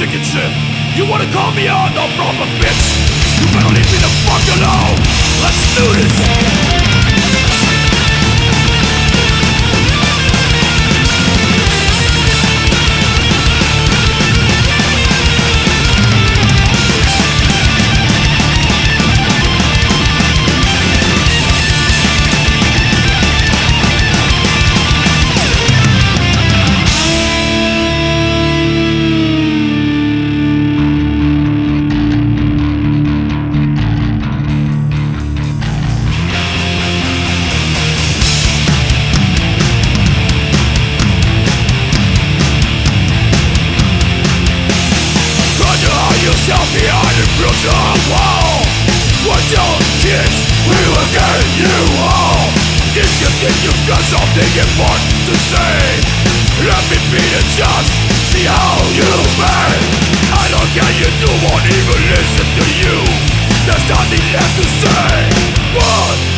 chicken shit. You wanna call me out? No problem, bitch. You better leave me the fuck alone. Let's do this. Yourself behind a brutal wall. We're your kids, we will get you all. If you think you've got something important to say, let me be the judge, see how you may. I don't care, you won't even listen to you. There's nothing left to say. What?